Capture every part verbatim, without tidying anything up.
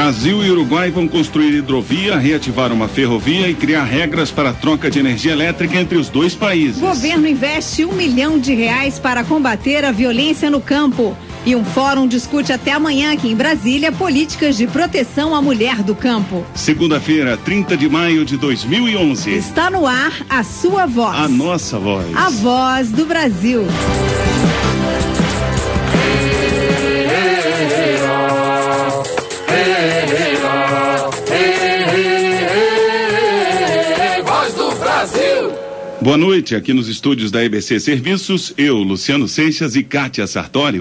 Brasil e Uruguai vão construir hidrovia, reativar uma ferrovia e criar regras para a troca de energia elétrica entre os dois países. O governo investe um milhão de reais para combater a violência no campo. E um fórum discute até amanhã aqui em Brasília políticas de proteção à mulher do campo. Segunda-feira, trinta de maio de dois mil e onze. Está no ar a sua voz. A nossa voz. A voz do Brasil. Boa noite, aqui nos estúdios da E B C Serviços, eu, Luciano Seixas e Kátia Sartório.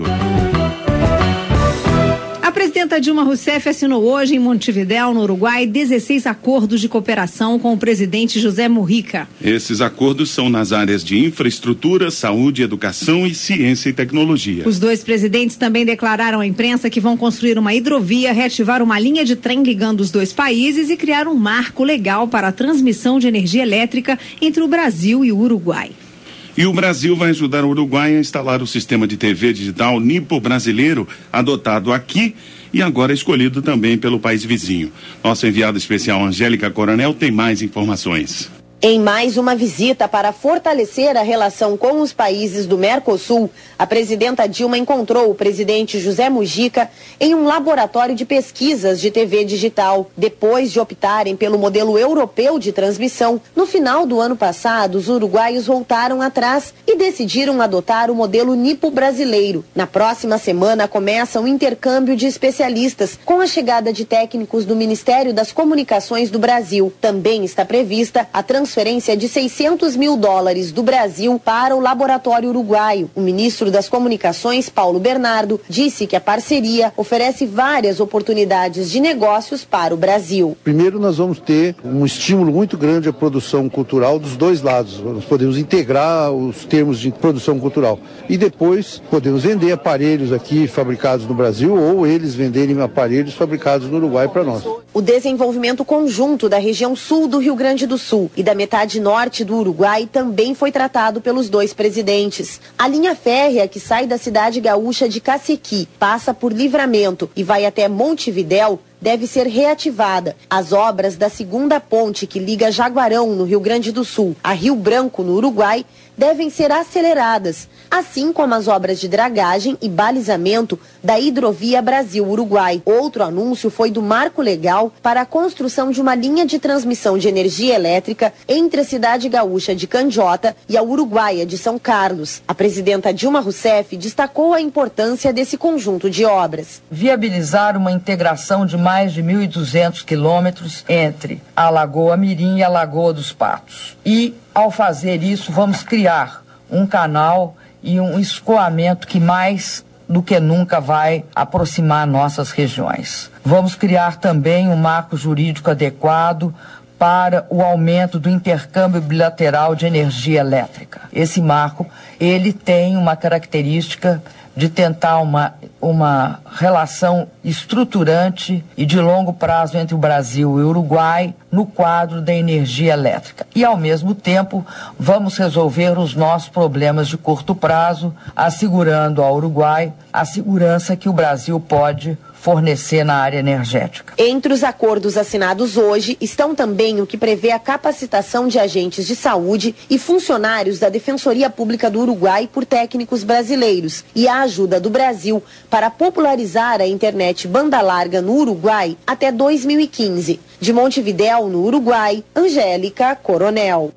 A presidenta Dilma Rousseff assinou hoje em Montevidéu, no Uruguai, dezesseis acordos de cooperação com o presidente José Mujica. Esses acordos são nas áreas de infraestrutura, saúde, educação e ciência e tecnologia. Os dois presidentes também declararam à imprensa que vão construir uma hidrovia, reativar uma linha de trem ligando os dois países e criar um marco legal para a transmissão de energia elétrica entre o Brasil e o Uruguai. E o Brasil vai ajudar o Uruguai a instalar o sistema de T V digital Nipo brasileiro, adotado aqui e agora escolhido também pelo país vizinho. Nossa enviada especial Angélica Coronel tem mais informações. Em mais uma visita para fortalecer a relação com os países do Mercosul, a presidenta Dilma encontrou o presidente José Mujica em um laboratório de pesquisas de T V digital. Depois de optarem pelo modelo europeu de transmissão, no final do ano passado, os uruguaios voltaram atrás e decidiram adotar o modelo Nipo brasileiro. Na próxima semana começa um intercâmbio de especialistas com a chegada de técnicos do Ministério das Comunicações do Brasil. Também está prevista a transmissão transferência de seiscentos mil dólares do Brasil para o laboratório uruguaio. O ministro das Comunicações, Paulo Bernardo, disse que a parceria oferece várias oportunidades de negócios para o Brasil. Primeiro, nós vamos ter um estímulo muito grande à produção cultural dos dois lados. Nós podemos integrar os termos de produção cultural. E depois, podemos vender aparelhos aqui fabricados no Brasil ou eles venderem aparelhos fabricados no Uruguai para nós. O desenvolvimento conjunto da região sul do Rio Grande do Sul e da metade norte do Uruguai também foi tratado pelos dois presidentes. A linha férrea que sai da cidade gaúcha de Cacequi, passa por Livramento e vai até Montevidéu, deve ser reativada. As obras da segunda ponte que liga Jaguarão, no Rio Grande do Sul, a Rio Branco, no Uruguai, devem ser aceleradas, assim como as obras de dragagem e balizamento da hidrovia Brasil-Uruguai. Outro anúncio foi do marco legal para a construção de uma linha de transmissão de energia elétrica entre a cidade gaúcha de Candiota e a uruguaia de São Carlos. A presidenta Dilma Rousseff destacou a importância desse conjunto de obras. Viabilizar uma integração de mais de mil e duzentos quilômetros entre a Lagoa Mirim e a Lagoa dos Patos. E, ao fazer isso, vamos criar um canal e um escoamento que mais do que nunca vai aproximar nossas regiões. Vamos criar também um marco jurídico adequado para o aumento do intercâmbio bilateral de energia elétrica. Esse marco, ele tem uma característica de tentar uma, uma relação estruturante e de longo prazo entre o Brasil e o Uruguai no quadro da energia elétrica. E, ao mesmo tempo, vamos resolver os nossos problemas de curto prazo, assegurando ao Uruguai a segurança que o Brasil pode fornecer na área energética. Entre os acordos assinados hoje estão também o que prevê a capacitação de agentes de saúde e funcionários da Defensoria Pública do Uruguai por técnicos brasileiros e a ajuda do Brasil para popularizar a internet banda larga no Uruguai até dois mil e quinze. De Montevidéu, no Uruguai, Angélica Coronel.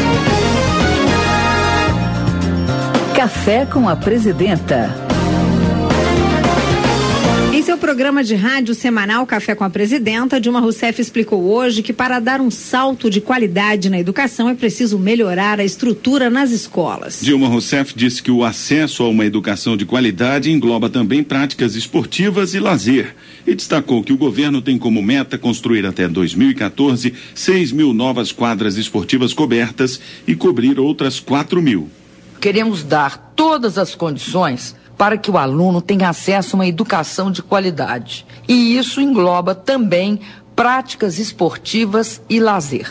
Café com a Presidenta. Em seu programa de rádio semanal Café com a Presidenta, Dilma Rousseff explicou hoje que para dar um salto de qualidade na educação é preciso melhorar a estrutura nas escolas. Dilma Rousseff disse que o acesso a uma educação de qualidade engloba também práticas esportivas e lazer. E destacou que o governo tem como meta construir até dois mil e quatorze seis mil novas quadras esportivas cobertas e cobrir outras quatro mil. Queremos dar todas as condições para que o aluno tenha acesso a uma educação de qualidade. E isso engloba também práticas esportivas e lazer.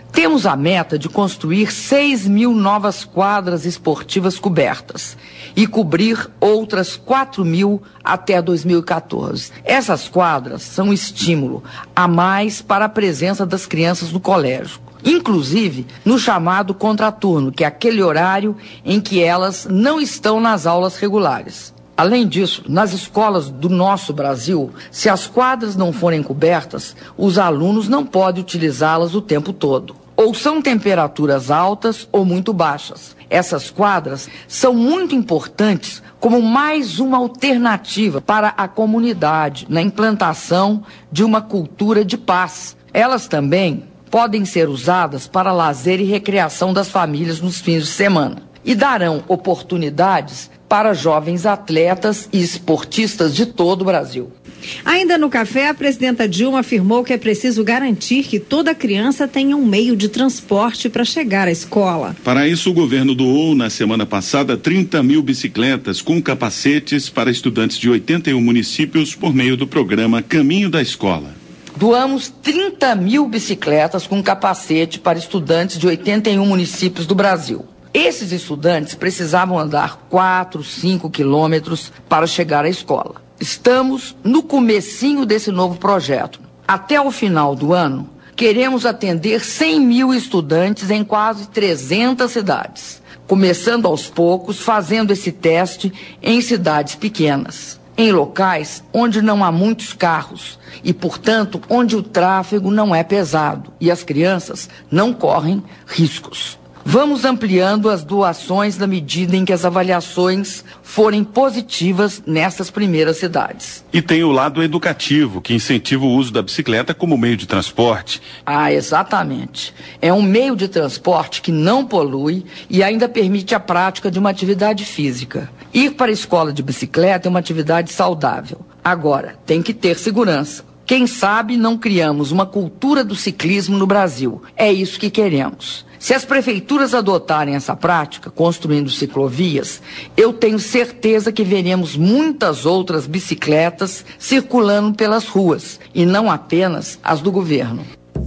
Temos a meta de construir seis mil novas quadras esportivas cobertas e cobrir outras quatro mil até dois mil e quatorze. Essas quadras são um estímulo a mais para a presença das crianças no colégio, inclusive no chamado contraturno, que é aquele horário em que elas não estão nas aulas regulares. Além disso, nas escolas do nosso Brasil, se as quadras não forem cobertas, os alunos não podem utilizá-las o tempo todo. Ou são temperaturas altas ou muito baixas. Essas quadras são muito importantes como mais uma alternativa para a comunidade na implantação de uma cultura de paz. Elas também podem ser usadas para lazer e recreação das famílias nos fins de semana e darão oportunidades para jovens atletas e esportistas de todo o Brasil. Ainda no café, a presidenta Dilma afirmou que é preciso garantir que toda criança tenha um meio de transporte para chegar à escola. Para isso, o governo doou na semana passada trinta mil bicicletas com capacetes para estudantes de oitenta e um municípios por meio do programa Caminho da Escola. Doamos trinta mil bicicletas com capacete para estudantes de oitenta e um municípios do Brasil. Esses estudantes precisavam andar quatro, cinco quilômetros para chegar à escola. Estamos no comecinho desse novo projeto. Até o final do ano, queremos atender cem mil estudantes em quase trezentas cidades, começando aos poucos, fazendo esse teste em cidades pequenas, em locais onde não há muitos carros e, portanto, onde o tráfego não é pesado e as crianças não correm riscos. Vamos ampliando as doações na medida em que as avaliações forem positivas nessas primeiras cidades. E tem o lado educativo, que incentiva o uso da bicicleta como meio de transporte. Ah, exatamente. É um meio de transporte que não polui e ainda permite a prática de uma atividade física. Ir para a escola de bicicleta é uma atividade saudável. Agora, tem que ter segurança. Quem sabe não criamos uma cultura do ciclismo no Brasil. É isso que queremos. Se as prefeituras adotarem essa prática, construindo ciclovias, eu tenho certeza que veremos muitas outras bicicletas circulando pelas ruas, e não apenas as do governo.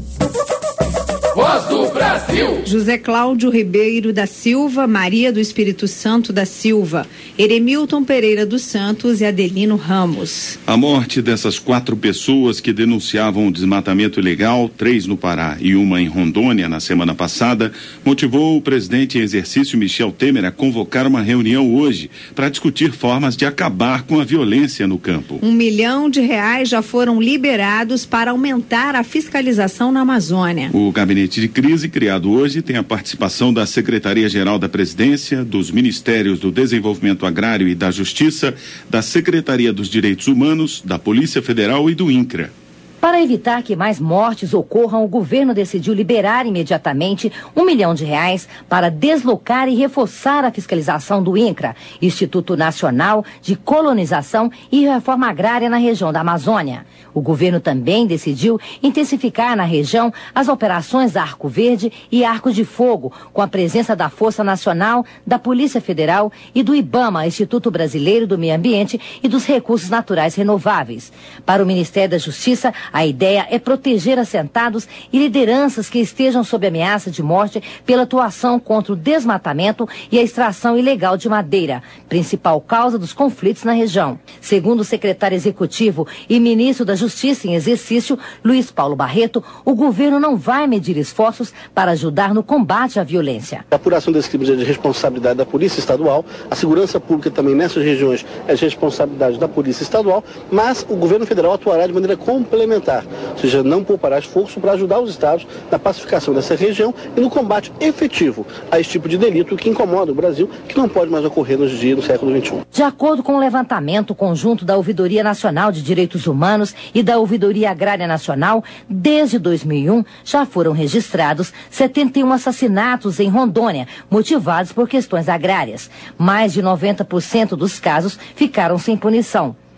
Voz do Brasil. José Cláudio Ribeiro da Silva, Maria do Espírito Santo da Silva, Eremilton Pereira dos Santos e Adelino Ramos. A morte dessas quatro pessoas que denunciavam o desmatamento ilegal, três no Pará e uma em Rondônia na semana passada, motivou o presidente em exercício Michel Temer a convocar uma reunião hoje para discutir formas de acabar com a violência no campo. Um milhão de reais já foram liberados para aumentar a fiscalização na Amazônia. O gabinete de crise criado hoje tem a participação da Secretaria-Geral da Presidência, dos Ministérios do Desenvolvimento Agrário e da Justiça, da Secretaria dos Direitos Humanos, da Polícia Federal e do INCRA. Para evitar que mais mortes ocorram, o governo decidiu liberar imediatamente um milhão de reais para deslocar e reforçar a fiscalização do INCRA, Instituto Nacional de Colonização e Reforma Agrária na região da Amazônia. O governo também decidiu intensificar na região as operações Arco Verde e Arco de Fogo, com a presença da Força Nacional, da Polícia Federal e do IBAMA, Instituto Brasileiro do Meio Ambiente e dos Recursos Naturais Renováveis. Para o Ministério da Justiça, a ideia é proteger assentados e lideranças que estejam sob ameaça de morte pela atuação contra o desmatamento e a extração ilegal de madeira, principal causa dos conflitos na região. Segundo o secretário executivo e ministro da Justiça em exercício, Luiz Paulo Barreto, o governo não vai medir esforços para ajudar no combate à violência. A apuração desses crimes é de responsabilidade da Polícia Estadual, a segurança pública também nessas regiões é de responsabilidade da Polícia Estadual, mas o governo federal atuará de maneira complementar, ou seja, não poupará esforço para ajudar os estados na pacificação dessa região e no combate efetivo a esse tipo de delito que incomoda o Brasil, que não pode mais ocorrer nos dias do século vinte e um. De acordo com o levantamento conjunto da Ouvidoria Nacional de Direitos Humanos e da Ouvidoria Agrária Nacional, desde dois mil e um já foram registrados setenta e um assassinatos em Rondônia, motivados por questões agrárias. Mais de noventa por cento dos casos ficaram sem punição.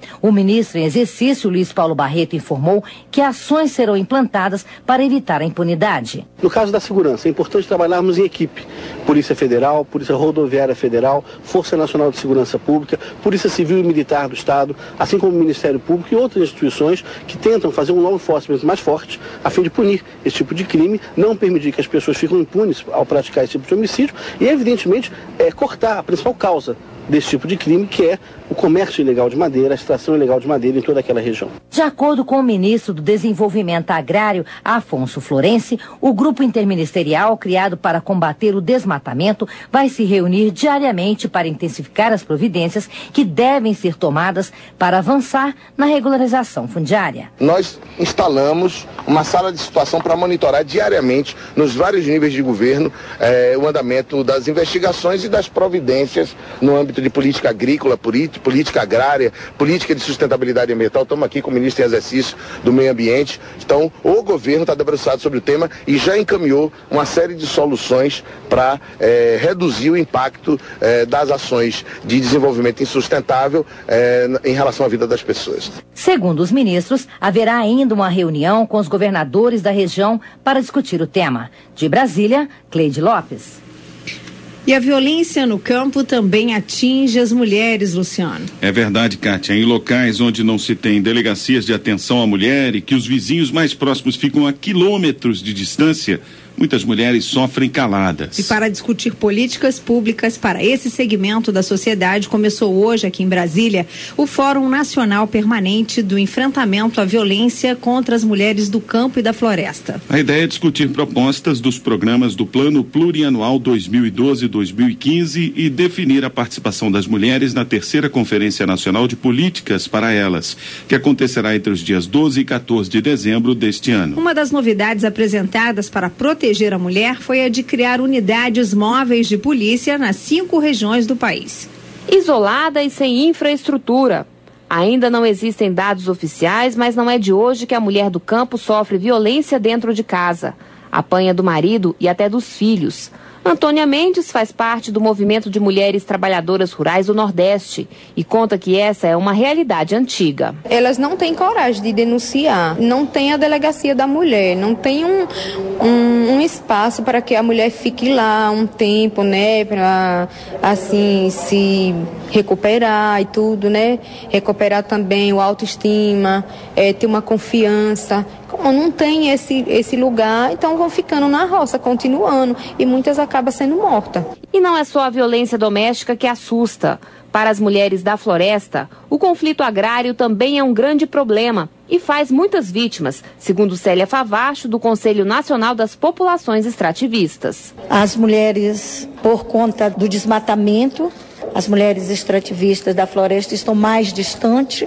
O ministro em exercício, Luiz Paulo Barreto, informou que ações serão implantadas para evitar a impunidade. No caso da segurança, é importante trabalharmos em equipe. Polícia Federal, Polícia Rodoviária Federal, Força Nacional de Segurança Pública, Polícia Civil e Militar do Estado, assim como o Ministério Público e outras instituições que tentam fazer um law enforcement mais forte a fim de punir esse tipo de crime, não permitir que as pessoas fiquem impunes ao praticar esse tipo de homicídio e, evidentemente, é, cortar a principal causa desse tipo de crime, que é o comércio ilegal de madeira, a extração ilegal de madeira em toda aquela região. De acordo com o ministro do Desenvolvimento Agrário, Afonso Florenci, o grupo interministerial criado para combater o desmatamento vai se reunir diariamente para intensificar as providências que devem ser tomadas para avançar na regularização fundiária. Nós instalamos uma sala de situação para monitorar diariamente, nos vários níveis de governo, eh, o andamento das investigações e das providências no âmbito de política agrícola, política agrária, política de sustentabilidade ambiental. Estamos aqui com o ministro em exercício do Meio Ambiente. Então, o governo está debruçado sobre o tema e já encaminhou uma série de soluções para eh, reduzir o impacto eh, das ações de desenvolvimento insustentável eh, em relação à vida das pessoas. Segundo os ministros, haverá ainda uma reunião com os governadores da região para discutir o tema. De Brasília, Cleide Lopes. E a violência no campo também atinge as mulheres, Luciano. É verdade, Kátia. Em locais onde não se tem delegacias de atenção à mulher e que os vizinhos mais próximos ficam a quilômetros de distância, muitas mulheres sofrem caladas. E para discutir políticas públicas para esse segmento da sociedade, começou hoje aqui em Brasília o Fórum Nacional Permanente do Enfrentamento à Violência contra as Mulheres do Campo e da Floresta. A ideia é discutir propostas dos programas do Plano Plurianual dois mil e doze a dois mil e quinze e definir a participação das mulheres na terceira Conferência Nacional de Políticas para elas, que acontecerá entre os dias doze e quatorze de dezembro deste ano. Uma das novidades apresentadas para proteger proteger a mulher foi a de criar unidades móveis de polícia nas cinco regiões do país. Isolada e sem infraestrutura. Ainda não existem dados oficiais, mas não é de hoje que a mulher do campo sofre violência dentro de casa. Apanha do marido e até dos filhos. Antônia Mendes faz parte do movimento de mulheres trabalhadoras rurais do Nordeste e conta que essa é uma realidade antiga. Elas não têm coragem de denunciar, não tem a delegacia da mulher, não tem um, um, um espaço para que a mulher fique lá um tempo, né, para assim se recuperar e tudo, né, recuperar também o autoestima, é, ter uma confiança. Como não tem esse, esse lugar, então vão ficando na roça, continuando, e muitas acabam sendo mortas. E não é só a violência doméstica que assusta. Para as mulheres da floresta, o conflito agrário também é um grande problema e faz muitas vítimas, segundo Célia Favacho, do Conselho Nacional das Populações Extrativistas. As mulheres, por conta do desmatamento, as mulheres extrativistas da floresta estão mais distantes.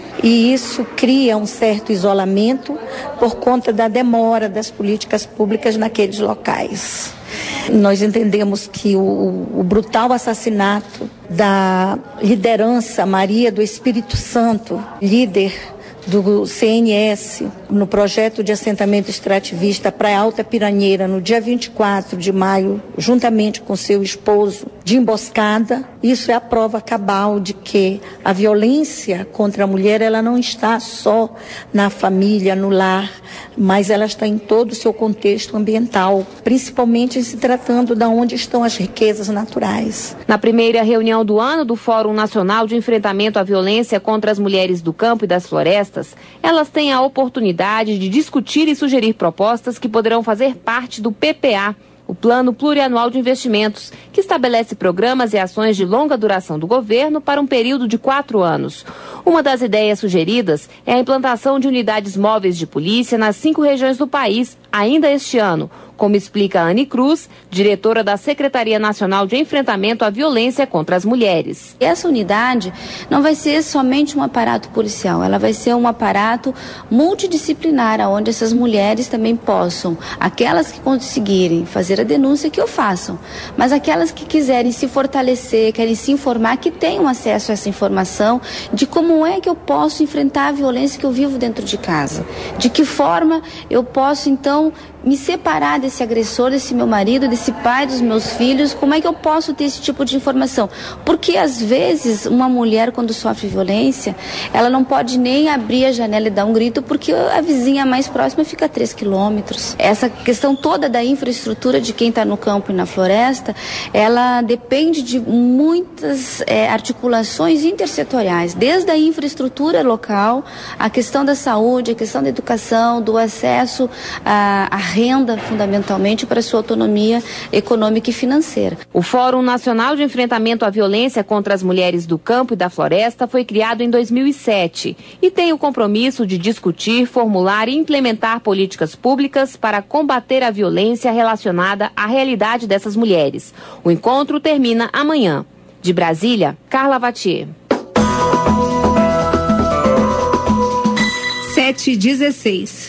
E isso cria um certo isolamento por conta da demora das políticas públicas naqueles locais. Nós entendemos que o, o brutal assassinato da liderança Maria do Espírito Santo, líder do C N S, no projeto de assentamento extrativista Praia Alta Piranheira, no dia vinte e quatro de maio, juntamente com seu esposo, de emboscada. Isso é a prova cabal de que a violência contra a mulher, ela não está só na família, no lar, mas ela está em todo o seu contexto ambiental, principalmente se tratando de onde estão as riquezas naturais. Na primeira reunião do ano do Fórum Nacional de Enfrentamento à Violência contra as Mulheres do Campo e das Florestas, elas têm a oportunidade de discutir e sugerir propostas que poderão fazer parte do P P A, o Plano Plurianual de Investimentos, que estabelece programas e ações de longa duração do governo para um período de quatro anos. Uma das ideias sugeridas é a implantação de unidades móveis de polícia nas cinco regiões do país, ainda este ano, como explica a Anne Cruz, diretora da Secretaria Nacional de Enfrentamento à Violência contra as Mulheres. Essa unidade não vai ser somente um aparato policial, ela vai ser um aparato multidisciplinar, onde essas mulheres também possam, aquelas que conseguirem fazer a denúncia, que o façam, mas aquelas que quiserem se fortalecer, querem se informar, que tenham acesso a essa informação de como é que eu posso enfrentar a violência que eu vivo dentro de casa, de que forma eu posso, então, me separar desse agressor, desse meu marido, desse pai dos meus filhos? Como é que eu posso ter esse tipo de informação? Porque às vezes uma mulher, quando sofre violência, ela não pode nem abrir a janela e dar um grito porque a vizinha mais próxima fica a três quilômetros. Essa questão toda da infraestrutura de quem está no campo e na floresta, ela depende de muitas é, articulações intersetoriais, desde a infraestrutura local, a questão da saúde, a questão da educação, do acesso à, à renda, fundamentalmente, para a sua autonomia econômica e financeira. O Fórum Nacional de Enfrentamento à Violência contra as Mulheres do Campo e da Floresta foi criado em dois mil e sete e tem o compromisso de discutir, formular e implementar políticas públicas para combater a violência relacionada à realidade dessas mulheres. O encontro termina amanhã. De Brasília, Carla Vatier. sete e dezesseis.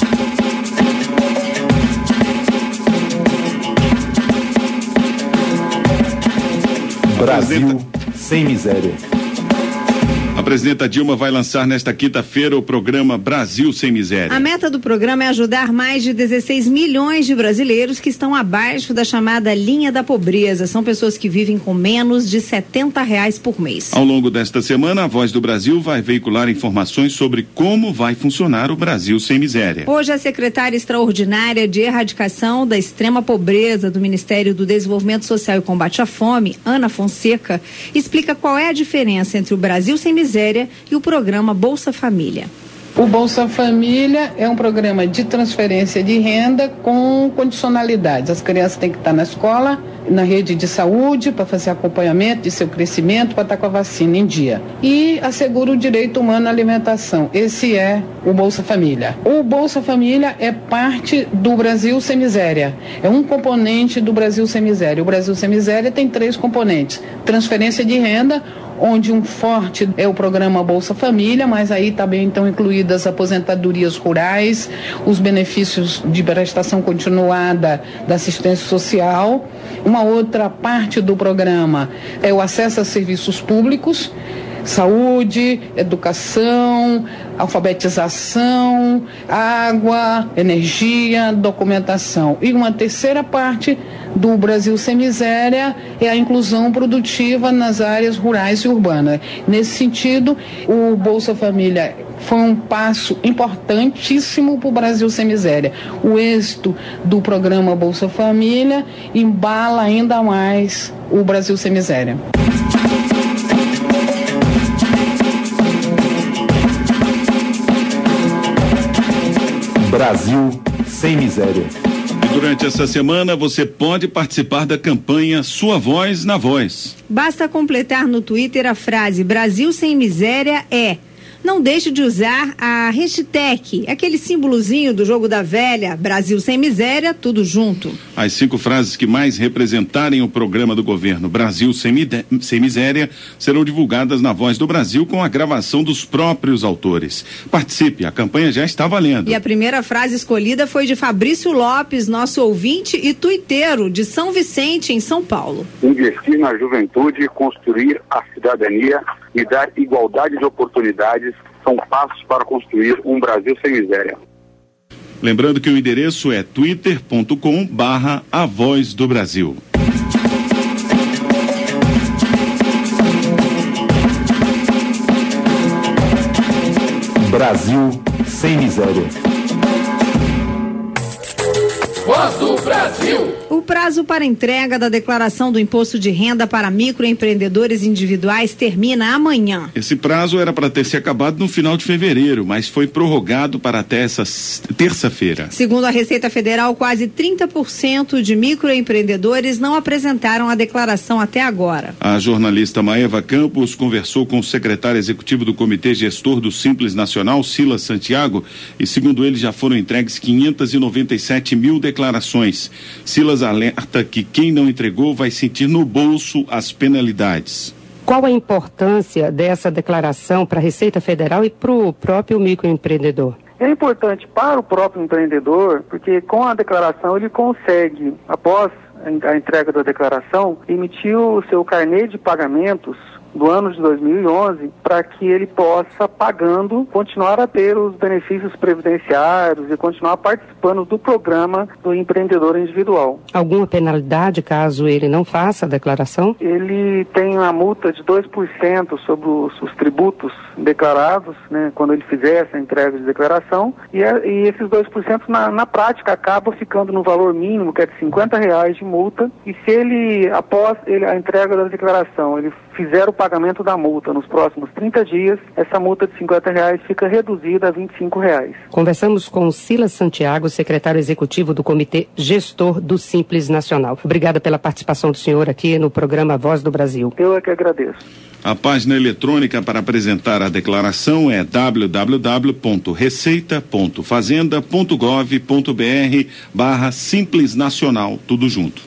Brasil sem miséria. A presidenta Dilma vai lançar nesta quinta-feira o programa Brasil Sem Miséria. A meta do programa é ajudar mais de dezesseis milhões de brasileiros que estão abaixo da chamada linha da pobreza. São pessoas que vivem com menos de setenta reais por mês. Ao longo desta semana, a Voz do Brasil vai veicular informações sobre como vai funcionar o Brasil Sem Miséria. Hoje, a secretária extraordinária de erradicação da extrema pobreza do Ministério do Desenvolvimento Social e Combate à Fome, Ana Fonseca, explica qual é a diferença entre o Brasil Sem Miséria e o programa Bolsa Família. O Bolsa Família é um programa de transferência de renda com condicionalidades. As crianças têm que estar na escola, na rede de saúde, para fazer acompanhamento de seu crescimento, para estar com a vacina em dia. E assegura o direito humano à alimentação. Esse é o Bolsa Família. O Bolsa Família é parte do Brasil Sem Miséria. É um componente do Brasil Sem Miséria. O Brasil Sem Miséria tem três componentes. Transferência de renda, onde um forte é o programa Bolsa Família, mas aí também estão incluídas aposentadorias rurais, os benefícios de prestação continuada da assistência social. Uma outra parte do programa é o acesso a serviços públicos, saúde, educação, alfabetização, água, energia, documentação. E uma terceira parte do Brasil Sem Miséria é a inclusão produtiva nas áreas rurais e urbanas. Nesse sentido, o Bolsa Família foi um passo importantíssimo para o Brasil Sem Miséria. O êxito do programa Bolsa Família embala ainda mais o Brasil Sem Miséria. Brasil Sem Miséria. E durante essa semana você pode participar da campanha Sua Voz na Voz. Basta completar no Twitter a frase Brasil Sem Miséria é. Não deixe de usar a hashtag, aquele símbolozinho do jogo da velha, Brasil Sem Miséria, tudo junto. As cinco frases que mais representarem o programa do governo Brasil Sem, Sem Miséria serão divulgadas na Voz do Brasil com a gravação dos próprios autores. Participe, a campanha já está valendo. E a primeira frase escolhida foi de Fabrício Lopes, nosso ouvinte e tuiteiro de São Vicente, em São Paulo. Investir na juventude, construir a cidadania e dar igualdade de oportunidades são passos para construir um Brasil sem miséria. Lembrando que o endereço é twitter ponto com barra a voz do Brasil. Brasil Sem Miséria. Voz do Brasil. O prazo para entrega da declaração do imposto de renda para microempreendedores individuais termina amanhã. Esse prazo era para ter se acabado no final de fevereiro, mas foi prorrogado para até essa terça-feira. Segundo a Receita Federal, quase trinta por cento de microempreendedores não apresentaram a declaração até agora. A jornalista Maeva Campos conversou com o secretário executivo do Comitê Gestor do Simples Nacional, Silas Santiago, e segundo ele já foram entregues quinhentas e noventa e sete mil declarações. Silas alerta que quem não entregou vai sentir no bolso as penalidades. Qual a importância dessa declaração para a Receita Federal e para o próprio microempreendedor? É importante para o próprio empreendedor, porque com a declaração ele consegue, após a entrega da declaração, emitir o seu carnê de pagamentos do ano de dois mil e onze, para que ele possa, pagando, continuar a ter os benefícios previdenciários e continuar participando do programa do empreendedor individual. Alguma penalidade caso ele não faça a declaração? Ele tem uma multa de dois por cento sobre os, os tributos declarados, né, quando ele fizer essa entrega de declaração, e, é, e esses dois por cento na, na prática acabam ficando no valor mínimo, que é de cinquenta reais de multa, e se ele, após ele, a entrega da declaração, ele fizer o pagamento da multa nos próximos trinta dias, essa multa de cinquenta reais fica reduzida a vinte e cinco reais. Conversamos com Silas Santiago, secretário executivo do Comitê Gestor do Simples Nacional. Obrigada pela participação do senhor aqui no programa Voz do Brasil. Eu é que agradeço. A página eletrônica para apresentar a declaração é w w w ponto receita ponto fazenda ponto gov ponto b r barra Simples Nacional, tudo junto.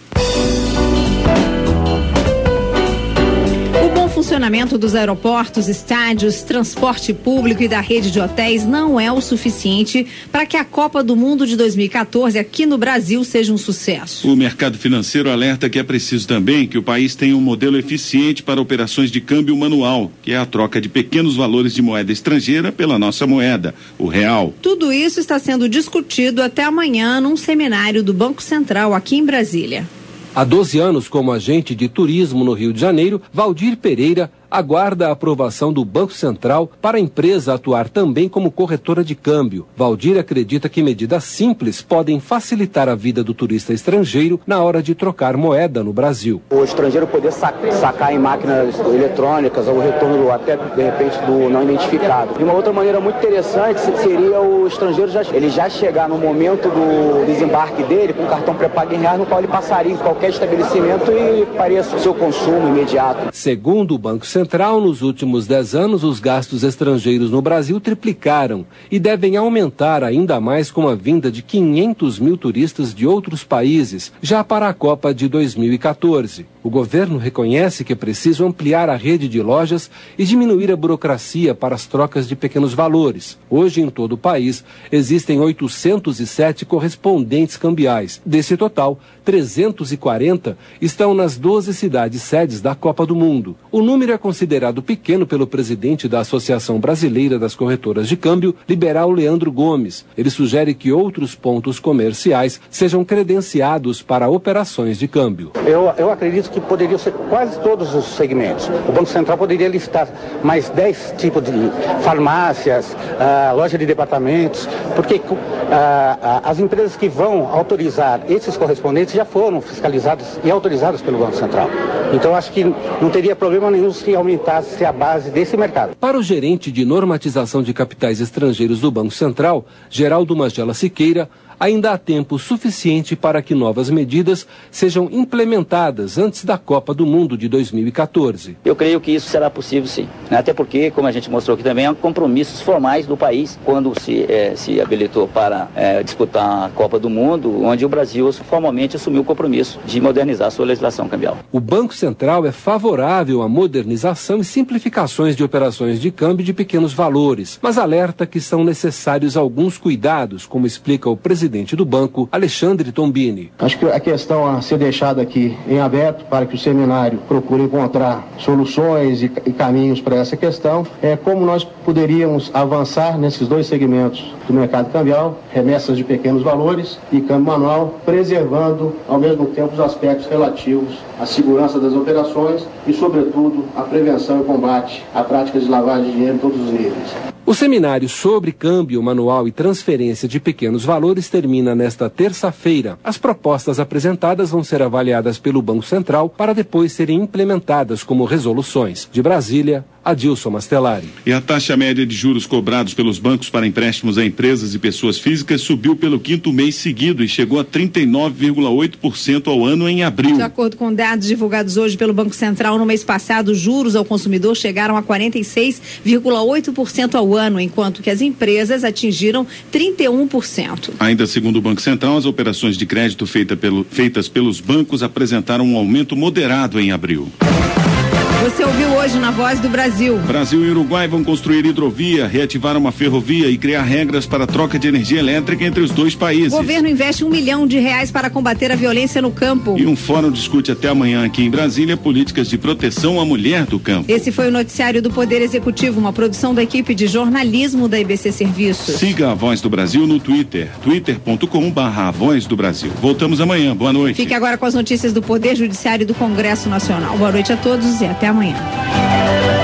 O funcionamento dos aeroportos, estádios, transporte público e da rede de hotéis não é o suficiente para que a Copa do Mundo de dois mil e quatorze aqui no Brasil seja um sucesso. O mercado financeiro alerta que é preciso também que o país tenha um modelo eficiente para operações de câmbio manual, que é a troca de pequenos valores de moeda estrangeira pela nossa moeda, o real. Tudo isso está sendo discutido até amanhã num seminário do Banco Central aqui em Brasília. Há doze anos como agente de turismo no Rio de Janeiro, Valdir Pereira aguarda a aprovação do Banco Central para a empresa atuar também como corretora de câmbio. Valdir acredita que medidas simples podem facilitar a vida do turista estrangeiro na hora de trocar moeda no Brasil. O estrangeiro poder sacar em máquinas eletrônicas ou retorno até, de repente, do não identificado. De uma outra maneira muito interessante seria o estrangeiro já, ele já chegar no momento do desembarque dele com o cartão pré-pago em reais, no qual ele passaria em qualquer estabelecimento e faria o seu consumo imediato. Segundo o Banco Central, Central, nos últimos dez anos, os gastos estrangeiros no Brasil triplicaram e devem aumentar ainda mais com a vinda de quinhentos mil turistas de outros países, já para a Copa de dois mil e quatorze. O governo reconhece que é preciso ampliar a rede de lojas e diminuir a burocracia para as trocas de pequenos valores. Hoje, em todo o país, existem oitocentos e sete correspondentes cambiais. Desse total, trezentos e quarenta estão nas doze cidades sedes da Copa do Mundo. O número é considerado pequeno pelo presidente da Associação Brasileira das Corretoras de Câmbio, liberal Leandro Gomes. Ele sugere que outros pontos comerciais sejam credenciados para operações de câmbio. Eu, eu acredito que poderiam ser quase todos os segmentos. O Banco Central poderia listar mais dez tipos de farmácias, uh, loja de departamentos, porque uh, uh, as empresas que vão autorizar esses correspondentes já foram fiscalizadas e autorizadas pelo Banco Central. Então, acho que não teria problema nenhum se aumentasse a base desse mercado. Para o gerente de normatização de capitais estrangeiros do Banco Central, Geraldo Magela Siqueira, ainda há tempo suficiente para que novas medidas sejam implementadas antes da Copa do Mundo de dois mil e quatorze. Eu creio que isso será possível, sim. Até porque, como a gente mostrou aqui também, há compromissos formais do país quando se, é, se habilitou para é, disputar a Copa do Mundo, onde o Brasil formalmente assumiu o compromisso de modernizar a sua legislação cambial. O Banco Central é favorável à modernização e simplificações de operações de câmbio de pequenos valores, mas alerta que são necessários alguns cuidados, como explica o presidente do banco, Alexandre Tombini. Acho que a questão a ser deixada aqui em aberto para que o seminário procure encontrar soluções e, e caminhos para essa questão é como nós poderíamos avançar nesses dois segmentos do mercado cambial, remessas de pequenos valores e câmbio manual, preservando ao mesmo tempo os aspectos relativos à segurança das operações e, sobretudo, a prevenção e combate à prática de lavagem de dinheiro em todos os níveis. O seminário sobre câmbio manual e transferência de pequenos valores termina nesta terça-feira. As propostas apresentadas vão ser avaliadas pelo Banco Central para depois serem implementadas como resoluções. De Brasília, Adilson Mastelari. E a taxa média de juros cobrados pelos bancos para empréstimos a empresas e pessoas físicas subiu pelo quinto mês seguido e chegou a trinta e nove vírgula oito por cento ao ano em abril. De acordo com dados divulgados hoje pelo Banco Central, no mês passado, os juros ao consumidor chegaram a quarenta e seis vírgula oito por cento ao ano, enquanto que as empresas atingiram trinta e um por cento. Ainda segundo o Banco Central, as operações de crédito feita pelo, feitas pelos bancos apresentaram um aumento moderado em abril. Você ouviu hoje na Voz do Brasil. Brasil e Uruguai vão construir hidrovia, reativar uma ferrovia e criar regras para a troca de energia elétrica entre os dois países. O governo investe um milhão de reais para combater a violência no campo. E um fórum discute até amanhã aqui em Brasília políticas de proteção à mulher do campo. Esse foi o noticiário do Poder Executivo, uma produção da equipe de jornalismo da I B C Serviços. Siga a Voz do Brasil no Twitter, twitter ponto com barra Voz do Brasil. Voltamos amanhã. Boa noite. Fique agora com as notícias do Poder Judiciário e do Congresso Nacional. Boa noite a todos e até amanhã.